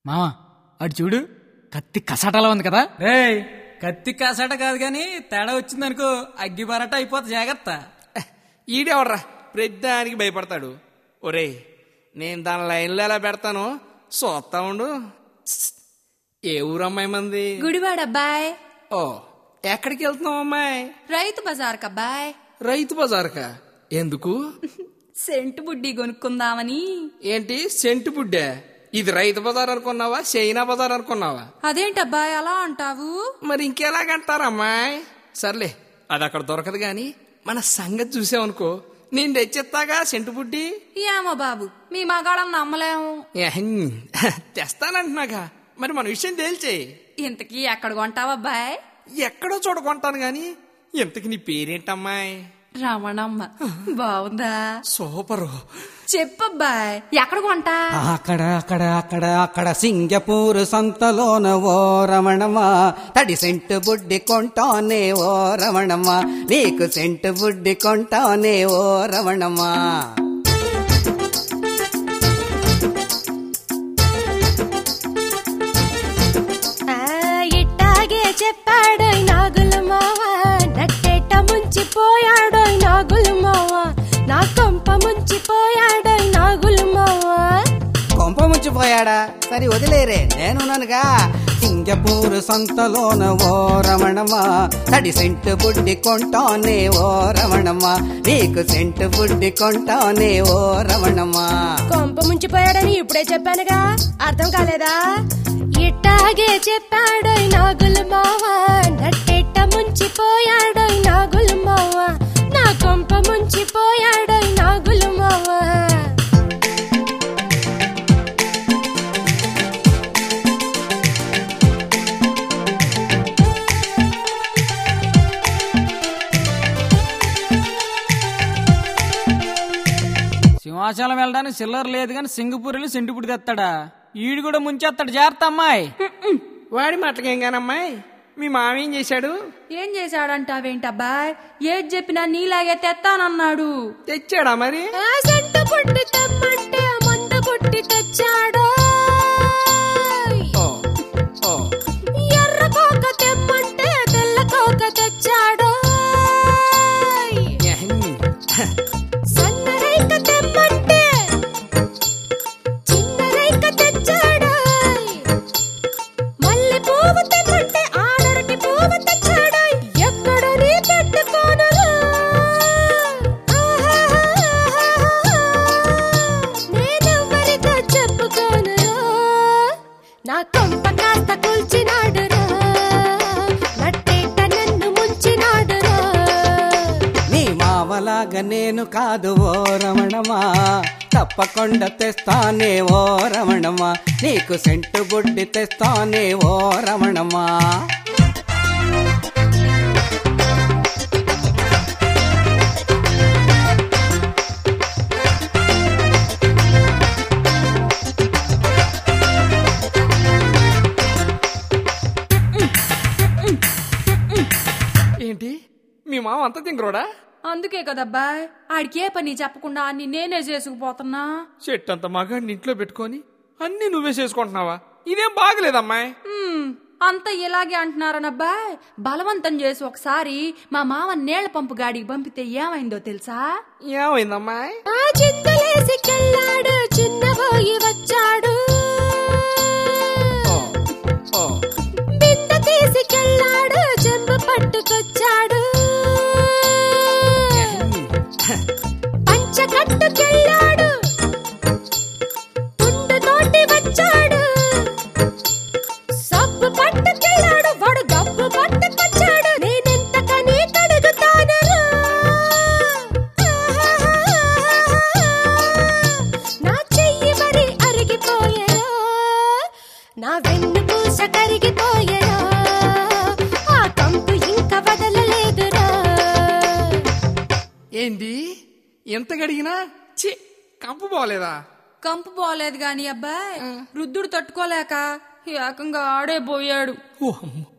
మావా అటు చూడు, కత్తి కసాటలా ఉంది కదా. రేయ్, కత్తి కాసాట కాదు గాని తేడా వచ్చిందనుకో అగ్గి బరట అయిపోతా, జాగ్రత్త. ఈడెవర్రా ప్రతిదానికి భయపడతాడు. ఒరే, నేను దాని లైన్లో ఎలా పెడతాను చూస్తా ఉండు. ఏ ఊరమ్మాయి మంది? గుడివాడ అబ్బాయ్. ఓ, ఎక్కడికి వెళ్తున్నావు అమ్మాయి? రైతు బజార్ కబ్బాయ్. రైతు బజార్కా? ఎందుకు? సెంటు బుడ్డి కొనుక్కుందామని. ఏంటి సెంటు బుడ్డే? ఇది రైతు బజార్ అనుకున్నావా, చైనా బజార్ అనుకున్నావా? అదేంటబ్బాయ్ అలా అంటావు? మరి ఇంకెలాగంటారమ్మాయి? సర్లే, అది అక్కడ దొరకదు గాని మన సంగతి చూసావనుకో, నేను తెచ్చిస్తాగా సెంటు బుడ్డి. ఏమో బాబు, మీ మగాళ్ళం నమ్మలేము. తెస్తానంటున్నాగా, మరి మన విషయం తేల్చేయి. ఇంతకీ ఎక్కడ కొంటావబ్బాయ్? ఎక్కడో చూడకుంటాను గాని, ఇంతకి నీ పేరేంటమ్మాయి? రమణమ్మ. బాగుందా? సూపరు. చెప్పబ్బాయ్, ఎక్కడ కొంటా? అక్కడ అక్కడ అక్కడ అక్కడ సింగపూర్ సంతలోన ఓ రమణమా, తడి సెంటు బుడ్డి కొంటానే ఓ రమణమా, నీకు సెంటు బుడ్డి కొంటానే ఓ రమణమా. ఇట్టాగే చెప్పాడు నాగుల మావ, నట్టేట ముంచిపోయాడు నాగుల మావ, నా కొంప ముంచిపోయాడు నాగుల మావ. కొంప ముంచిపోయాడా? సరి వదిలేరే, నేనున్నానుగా. సింగపూర్ సంతలోన ఓ రమణమా, తడి సెంటు బుడ్డి కొంటానే ఓ రమణమా, నీకు సెంటు బుడ్డి కొంటానే ఓ రమణమా. కొంప ముంచిపోయాడని ఇప్పుడే చెప్పానుగా, అర్థం కాలేదా? ఇట్టాగే చెప్పాడు నాగుల మావ, నట్టేట ముంచిపోయాడు నాగుల మావ, నా కొంప ముంచిపోయాడు నాగుల మావ. సింహాచలం వెళ్ళడానికి చిల్లర లేదు గాని సింగపూర్ వెళ్ళి సెంటుపుడి తెస్తాడా? ఈడు కూడా ముంచేస్తాడు, జాగ్రత్త అమ్మాయి. వాడి మాటకేం కానమ్మాయి, మీ మామ ఏం చేశాడు? ఏం చేశాడంటావేంటబ్బాయ్? ఏది చెప్పినా నీలాగే తెస్తానన్నాడు. తెచ్చాడా మరి? సెంటు బుడ్డి తెమ్మంటే మందు బుడ్డి తెచ్చాడు, ఓ ఓ, ఎర్ర కోక తెమ్మంటే తెల్ల కోక తెచ్చాడు, సన్న రైక తెమ్మంటే చిన్న రైక తెచ్చాడు, మల్లె పువ్వు తెమ్మంటే ఆడరటి పువ్వు తెచ్చాడు. ఎక్కడ నీ పెట్టుకోను నేనెవ్వరితో చెప్పుకోను, నా కొంప కాస్త కూల్చినాడు, నట్టేట నన్ను ముంచినాడు. నీ మావలాగా నేను కాదు ఓ రమణమా, తప్పకుండా తెస్తానే ఓ రమణమా, నీకు సెంటు బుడ్డి తెస్తానే ఓ రమణమా. ఏంటి మీ మామ అంత తింగరోడా? అందుకే కదబ్బాయ్, ఆడికి ఏ పని చెప్పకుండా అన్ని నేనే చేసుకుపోతున్నా. చెట్టు అంత మగాడిని ఇంట్లో పెట్టుకొని అన్ని నువ్వే చేసుకుంటున్నావా? ఇదేం బాగలేదమ్మాయి. అంతా ఇలాగే అంటున్నారనబ్బాయ్. బలవంతం చేసి ఒకసారి మా మామ నీళ్ల పంపు గాడికి పంపితే ఏమైందో తెలుసా? ఏమైందమ్మాయి? ఆ చింతలేసి కెళ్ళాడు, చిన్నబోయి వచ్చాడు, ఓ ఓ, బింద తీసుకెళ్ళాడు, చెంబు పట్టుకొచ్చాడు, పంచకట్టుకెళ్ళాడు, తుండుతోటి వచ్చాడు, సబ్బు పట్టుకెళ్ళాడు, వాడు గబ్బు పట్టుకొచ్చాడు. నేనెంతకని కడుగుతాను, నా చెయ్యి మరి అరిగిపోయా, నా వెన్ను పూస కరిగిపోయా, ఆ కంపు ఇంకా వదలలేదురా. ఏంటి ఎంత గడిగినా ఛీ, కంపు పోలేదా? కంపు పోలేదు గాని అబ్బాయ్, రుద్దుడు తట్టుకోలేక ఏకంగా ఆడే పోయాడు. ఓ అమ్మో,